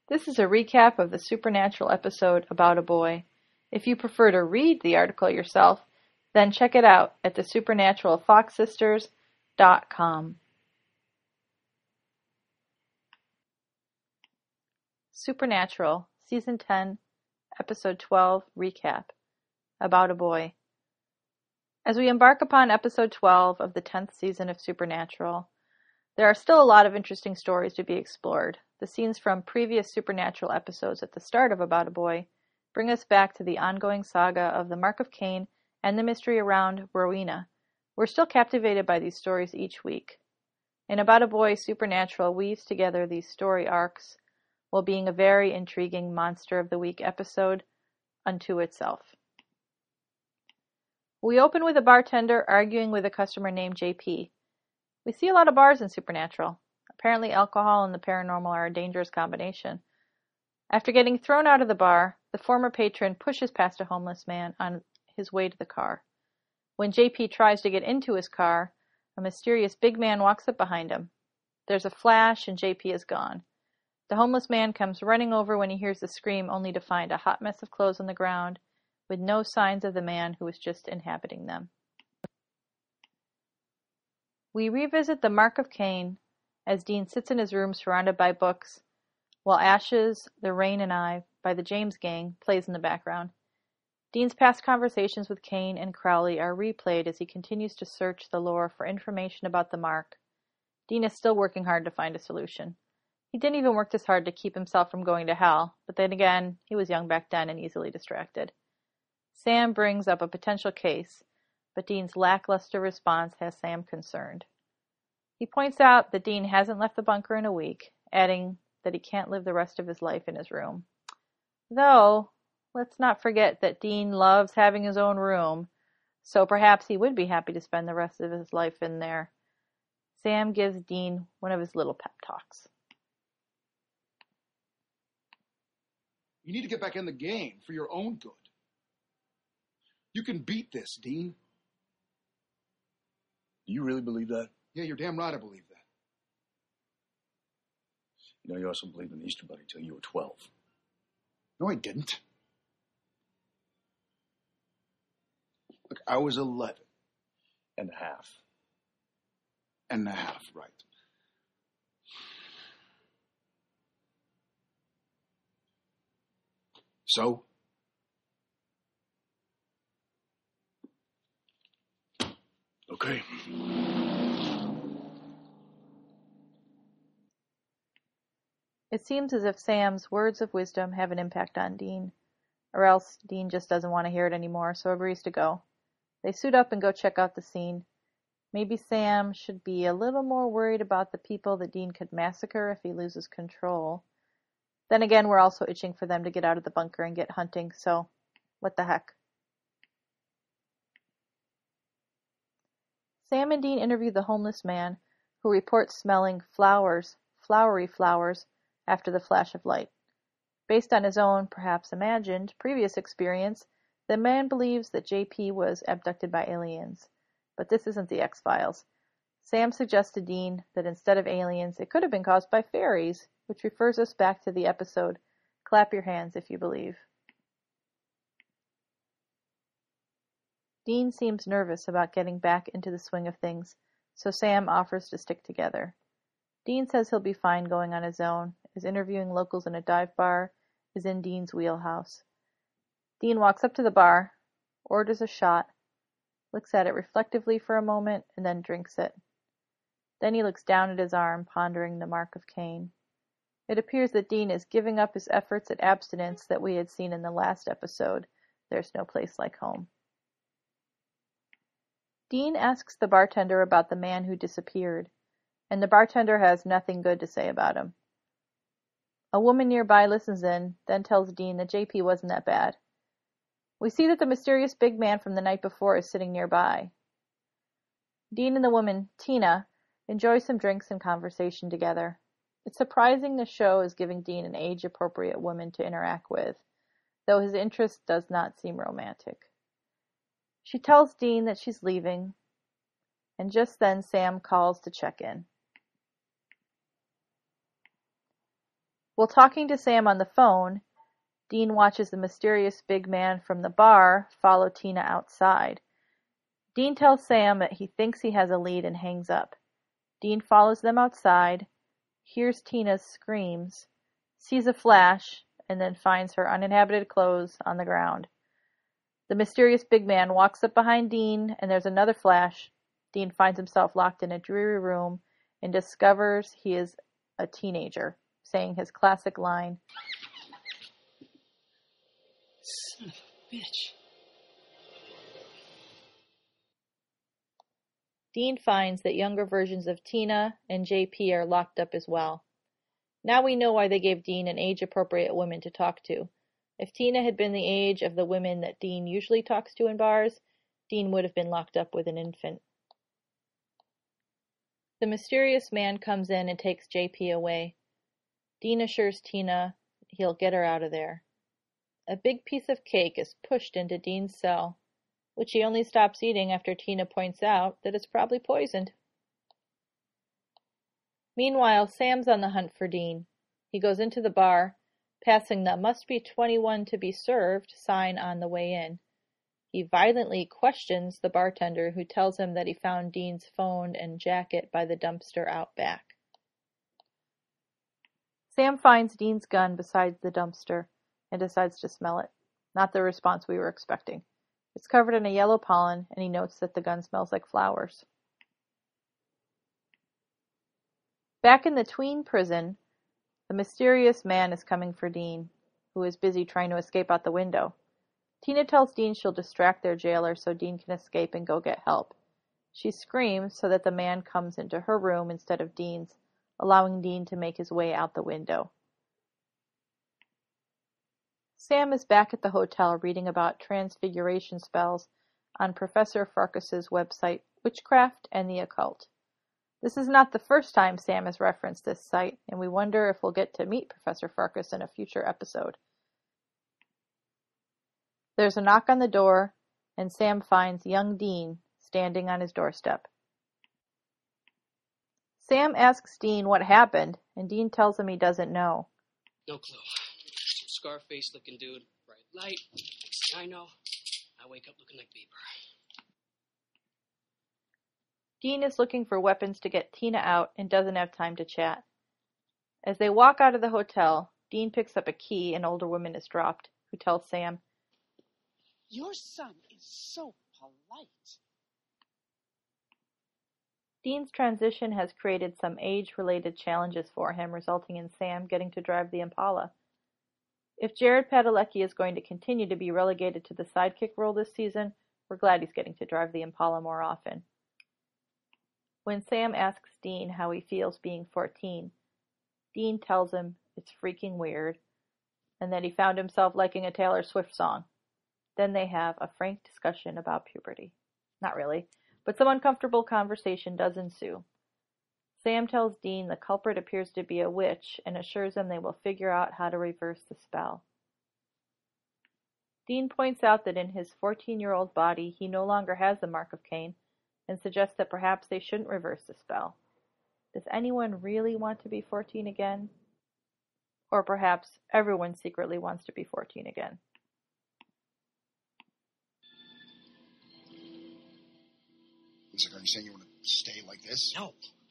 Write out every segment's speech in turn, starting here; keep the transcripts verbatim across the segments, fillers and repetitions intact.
This is a recap of the Supernatural episode About a Boy. If you prefer to read the article yourself, then check it out at the supernatural fox sisters dot com. Supernatural, Season ten, Episode twelve, Recap, About a Boy. As we embark upon Episode twelve of the tenth season of Supernatural, there are still a lot of interesting stories to be explored. The scenes from previous Supernatural episodes at the start of About a Boy bring us back to the ongoing saga of the Mark of Cain and the mystery around Rowena. We're still captivated by these stories each week. In About a Boy, Supernatural weaves together these story arcs while being a very intriguing Monster of the Week episode unto itself. We open with a bartender arguing with a customer named J P. We see a lot of bars in Supernatural. Apparently alcohol and the paranormal are a dangerous combination. After getting thrown out of the bar, the former patron pushes past a homeless man on his way to the car. When J P tries to get into his car, a mysterious big man walks up behind him. There's a flash and J P is gone. The homeless man comes running over when he hears the scream, only to find a hot mess of clothes on the ground with no signs of the man who was just inhabiting them. We revisit the Mark of Cain as Dean sits in his room surrounded by books, while Ashes, The Rain and I by the James Gang plays in the background. Dean's past conversations with Cain and Crowley are replayed as he continues to search the lore for information about the Mark. Dean is still working hard to find a solution. He didn't even work this hard to keep himself from going to hell, but then again, he was young back then and easily distracted. Sam brings up a potential case, but Dean's lackluster response has Sam concerned. He points out that Dean hasn't left the bunker in a week, adding that he can't live the rest of his life in his room. Though, let's not forget that Dean loves having his own room, so perhaps he would be happy to spend the rest of his life in there. Sam gives Dean one of his little pep talks. You need to get back in the game for your own good. You can beat this, Dean. Do you really believe that? Yeah, you're damn right I believe that. You know, you also believed in the Easter Bunny until you were twelve. No, I didn't. Look, I was eleven. And a half. And a half, right. So? Okay. It seems as if Sam's words of wisdom have an impact on Dean, or else Dean just doesn't want to hear it anymore, so agrees to go. They suit up and go check out the scene. Maybe Sam should be a little more worried about the people that Dean could massacre if he loses control. Then again, we're also itching for them to get out of the bunker and get hunting, so what the heck. Sam and Dean interview the homeless man, who reports smelling flowers, flowery flowers, after the flash of light. Based on his own, perhaps imagined, previous experience, the man believes that J P was abducted by aliens. But this isn't the X-Files. Sam suggests to Dean that instead of aliens, it could have been caused by fairies, which refers us back to the episode, Clap Your Hands If You Believe. Dean seems nervous about getting back into the swing of things, so Sam offers to stick together. Dean says he'll be fine going on his own, as interviewing locals in a dive bar is in Dean's wheelhouse. Dean walks up to the bar, orders a shot, looks at it reflectively for a moment, and then drinks it. Then he looks down at his arm, pondering the Mark of Cain. It appears that Dean is giving up his efforts at abstinence that we had seen in the last episode, There's No Place Like Home. Dean asks the bartender about the man who disappeared, and the bartender has nothing good to say about him. A woman nearby listens in, then tells Dean that J P wasn't that bad. We see that the mysterious big man from the night before is sitting nearby. Dean and the woman, Tina, enjoy some drinks and conversation together. It's surprising the show is giving Dean an age-appropriate woman to interact with, though his interest does not seem romantic. She tells Dean that she's leaving, and just then Sam calls to check in. While talking to Sam on the phone, Dean watches the mysterious big man from the bar follow Tina outside. Dean tells Sam that he thinks he has a lead and hangs up. Dean follows them outside, hears Tina's screams, sees a flash, and then finds her uninhabited clothes on the ground. The mysterious big man walks up behind Dean, and there's another flash. Dean finds himself locked in a dreary room and discovers he is a teenager, saying his classic line, "Son of a bitch." Dean finds that younger versions of Tina and J P are locked up as well. Now we know why they gave Dean an age-appropriate woman to talk to. If Tina had been the age of the women that Dean usually talks to in bars, Dean would have been locked up with an infant. The mysterious man comes in and takes J P away. Dean assures Tina he'll get her out of there. A big piece of cake is pushed into Dean's cell, which he only stops eating after Tina points out that it's probably poisoned. Meanwhile, Sam's on the hunt for Dean. He goes into the bar, passing the "must be twenty-one to be served" sign on the way in. He violently questions the bartender, who tells him that he found Dean's phone and jacket by the dumpster out back. Sam finds Dean's gun beside the dumpster and decides to smell it. Not the response we were expecting. It's covered in a yellow pollen, and he notes that the gun smells like flowers. Back in the tween prison, the mysterious man is coming for Dean, who is busy trying to escape out the window. Tina tells Dean she'll distract their jailer so Dean can escape and go get help. She screams so that the man comes into her room instead of Dean's, allowing Dean to make his way out the window. Sam is back at the hotel reading about transfiguration spells on Professor Farkas's website, Witchcraft and the Occult. This is not the first time Sam has referenced this site, and we wonder if we'll get to meet Professor Farkas in a future episode. There's a knock on the door, and Sam finds young Dean standing on his doorstep. Sam asks Dean what happened, and Dean tells him he doesn't know. No clue. Some Scarface-looking dude, bright light. Next thing I know, I wake up looking like Bieber. Dean is looking for weapons to get Tina out and doesn't have time to chat. As they walk out of the hotel, Dean picks up a key an older woman has dropped, who tells Sam, "Your son is so polite." Dean's transition has created some age-related challenges for him, resulting in Sam getting to drive the Impala. If Jared Padalecki is going to continue to be relegated to the sidekick role this season, we're glad he's getting to drive the Impala more often. When Sam asks Dean how he feels being fourteen, Dean tells him it's freaking weird, and that he found himself liking a Taylor Swift song. Then they have a frank discussion about puberty. Not really, but some uncomfortable conversation does ensue. Sam tells Dean the culprit appears to be a witch and assures him they will figure out how to reverse the spell. Dean points out that in his fourteen-year-old body he no longer has the mark of Cain and suggests that perhaps they shouldn't reverse the spell. Does anyone really want to be fourteen again? Or perhaps everyone secretly wants to be fourteen again. Listen, are you saying you want to stay like this? No.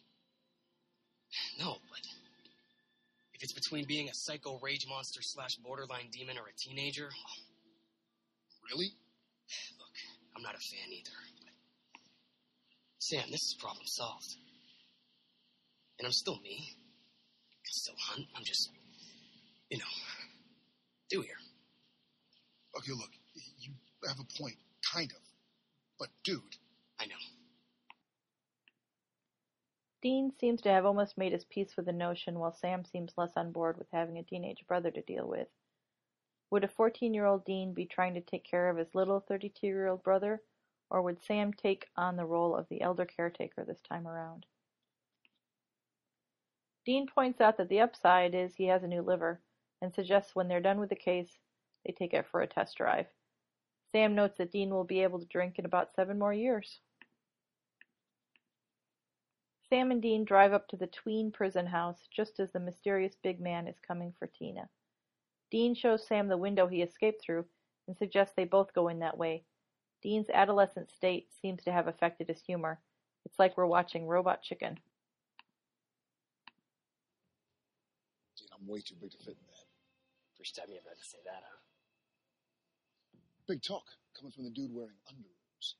No, but if it's between being a psycho rage monster slash borderline demon or a teenager, well, Really? look, I'm not a fan either. But Sam, this is problem solved. And I'm still me. I still hunt. I'm just, you know, do here. Okay, look, you have a point, kind of. But, dude. I know. Dean seems to have almost made his peace with the notion, while Sam seems less on board with having a teenage brother to deal with. Would a fourteen-year-old Dean be trying to take care of his little thirty-two-year-old brother, or would Sam take on the role of the elder caretaker this time around? Dean points out that the upside is he has a new liver, and suggests when they're done with the case, they take it for a test drive. Sam notes that Dean will be able to drink in about seven more years. Sam and Dean drive up to the tween prison house just as the mysterious big man is coming for Tina. Dean shows Sam the window he escaped through and suggests they both go in that way. Dean's adolescent state seems to have affected his humor. It's like we're watching Robot Chicken. Dean, I'm way too big to fit in that. First time you ever had to say that, huh? Big talk coming from the dude wearing underoos.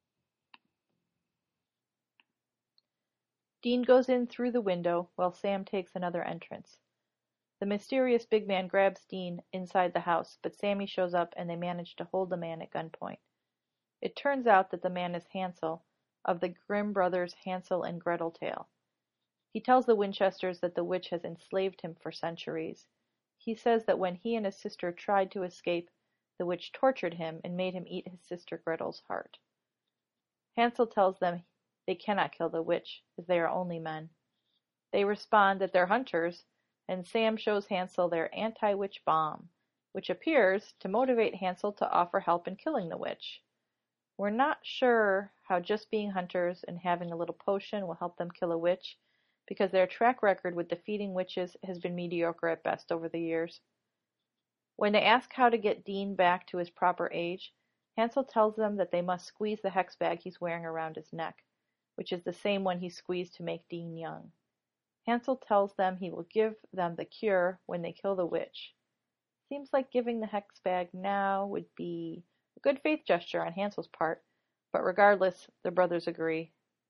Dean goes in through the window while Sam takes another entrance. The mysterious big man grabs Dean inside the house, but Sammy shows up and they manage to hold the man at gunpoint. It turns out that the man is Hansel, of the Grimm brothers' Hansel and Gretel tale. He tells the Winchesters that the witch has enslaved him for centuries. He says that when he and his sister tried to escape, the witch tortured him and made him eat his sister Gretel's heart. Hansel tells them they cannot kill the witch, as they are only men. They respond that they're hunters, and Sam shows Hansel their anti-witch bomb, which appears to motivate Hansel to offer help in killing the witch. We're not sure how just being hunters and having a little potion will help them kill a witch, because their track record with defeating witches has been mediocre at best over the years. When they ask how to get Dean back to his proper age, Hansel tells them that they must squeeze the hex bag he's wearing around his neck, which is the same one he squeezed to make Dean young. Hansel tells them he will give them the cure when they kill the witch. Seems like giving the hex bag now would be a good faith gesture on Hansel's part, but regardless, the brothers agree.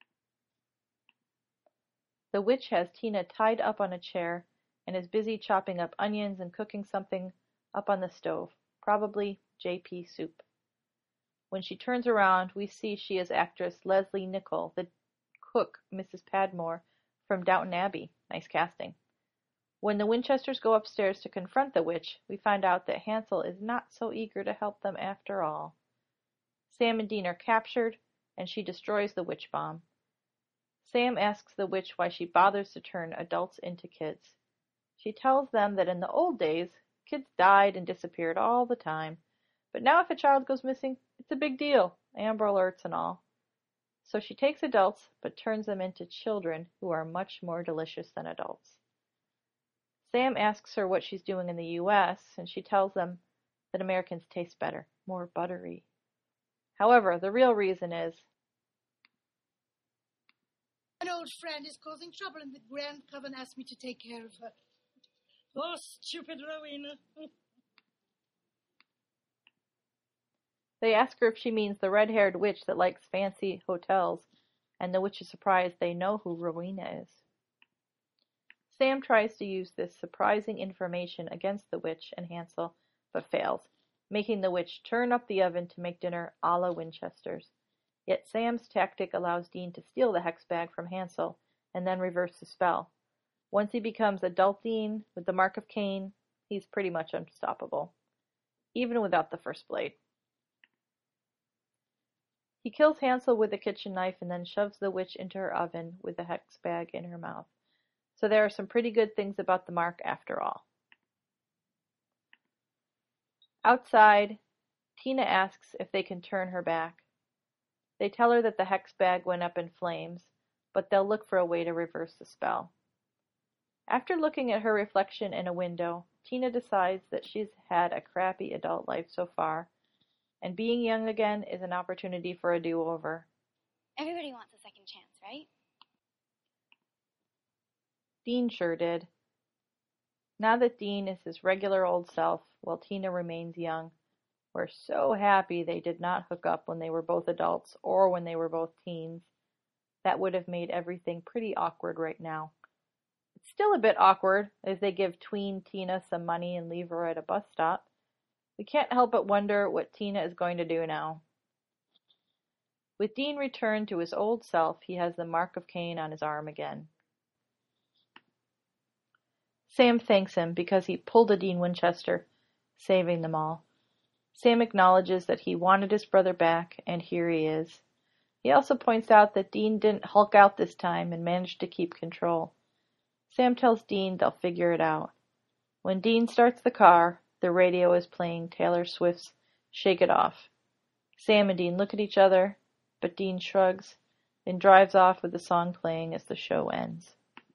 The witch has Tina tied up on a chair and is busy chopping up onions and cooking something up on the stove, probably J P soup. When she turns around, we see she is actress Leslie Nichol, the cook Missus Padmore from Downton Abbey. Nice casting. When the Winchesters go upstairs to confront the witch, we find out that Hansel is not so eager to help them after all. Sam and Dean are captured, and she destroys the witch bomb. Sam asks the witch why she bothers to turn adults into kids. She tells them that in the old days, kids died and disappeared all the time, but now if a child goes missing, it's a big deal, Amber Alerts and all. So she takes adults, but turns them into children who are much more delicious than adults. Sam asks her what she's doing in the U S, and she tells them that Americans taste better, more buttery. However, the real reason is an old friend is causing trouble, and the Grand Coven asked me to take care of her. Oh, stupid Rowena. They ask her if she means the red-haired witch that likes fancy hotels, and the witch is surprised they know who Rowena is. Sam tries to use this surprising information against the witch and Hansel, but fails, making the witch turn up the oven to make dinner a la Winchesters. Yet Sam's tactic allows Dean to steal the hex bag from Hansel, and then reverse the spell. Once he becomes adult Dean with the mark of Cain, he's pretty much unstoppable, even without the first blade. He kills Hansel with a kitchen knife and then shoves the witch into her oven with the hex bag in her mouth. So there are some pretty good things about the mark after all. Outside, Tina asks if they can turn her back. They tell her that the hex bag went up in flames, but they'll look for a way to reverse the spell. After looking at her reflection in a window, Tina decides that she's had a crappy adult life so far, and being young again is an opportunity for a do-over. Everybody wants a second chance, right? Dean sure did. Now that Dean is his regular old self, while Tina remains young, we're so happy they did not hook up when they were both adults or when they were both teens. That would have made everything pretty awkward right now. It's still a bit awkward as they give tween Tina some money and leave her at a bus stop. We can't help but wonder what Tina is going to do now. With Dean returned to his old self, he has the mark of Cain on his arm again. Sam thanks him because he pulled a Dean Winchester, saving them all. Sam acknowledges that he wanted his brother back, and here he is. He also points out that Dean didn't hulk out this time and managed to keep control. Sam tells Dean they'll figure it out. When Dean starts the car, the radio is playing Taylor Swift's Shake It Off. Sam and Dean look at each other, but Dean shrugs, and drives off with the song playing as the show ends.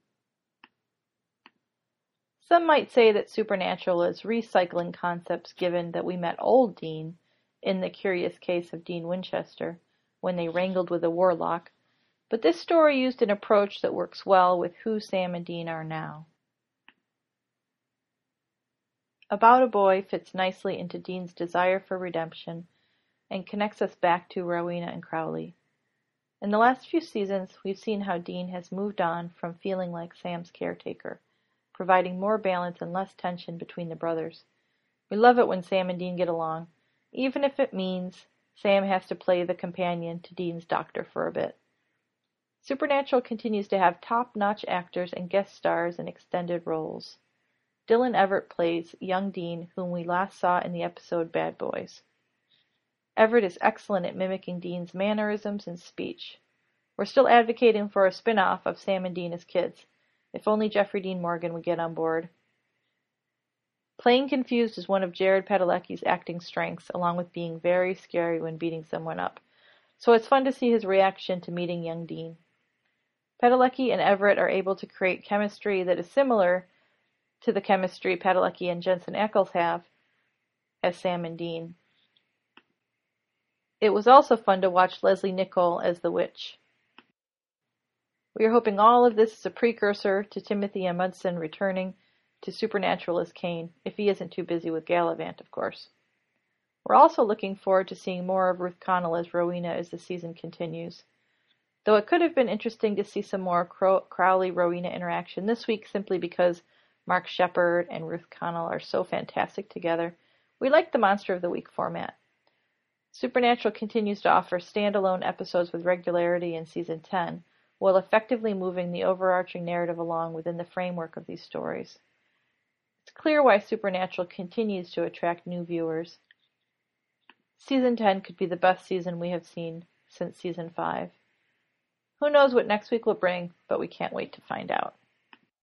Some might say that Supernatural is recycling concepts given that we met old Dean in The Curious Case of Dean Winchester when they wrangled with a warlock, but this story used an approach that works well with who Sam and Dean are now. About a Boy fits nicely into Dean's desire for redemption and connects us back to Rowena and Crowley. In the last few seasons, we've seen how Dean has moved on from feeling like Sam's caretaker, providing more balance and less tension between the brothers. We love it when Sam and Dean get along, even if it means Sam has to play the companion to Dean's doctor for a bit. Supernatural continues to have top-notch actors and guest stars in extended roles. Dylan Everett plays young Dean, whom we last saw in the episode Bad Boys. Everett is excellent at mimicking Dean's mannerisms and speech. We're still advocating for a spin-off of Sam and Dean as kids. If only Jeffrey Dean Morgan would get on board. Playing confused is one of Jared Padalecki's acting strengths, along with being very scary when beating someone up. So it's fun to see his reaction to meeting young Dean. Padalecki and Everett are able to create chemistry that is similar to the chemistry Padalecki and Jensen Ackles have as Sam and Dean. It was also fun to watch Leslie Nichol as the witch. We are hoping all of this is a precursor to Timothy Amundsen returning to Supernatural as Kane, if he isn't too busy with Gallivant, of course. We're also looking forward to seeing more of Ruth Connell as Rowena as the season continues. Though it could have been interesting to see some more Crow- Crowley-Rowena interaction this week simply because Mark Sheppard and Ruth Connell are so fantastic together, we like the Monster of the Week format. Supernatural continues to offer standalone episodes with regularity in Season ten, while effectively moving the overarching narrative along within the framework of these stories. It's clear why Supernatural continues to attract new viewers. Season ten could be the best season we have seen since Season five. Who knows what next week will bring, but we can't wait to find out.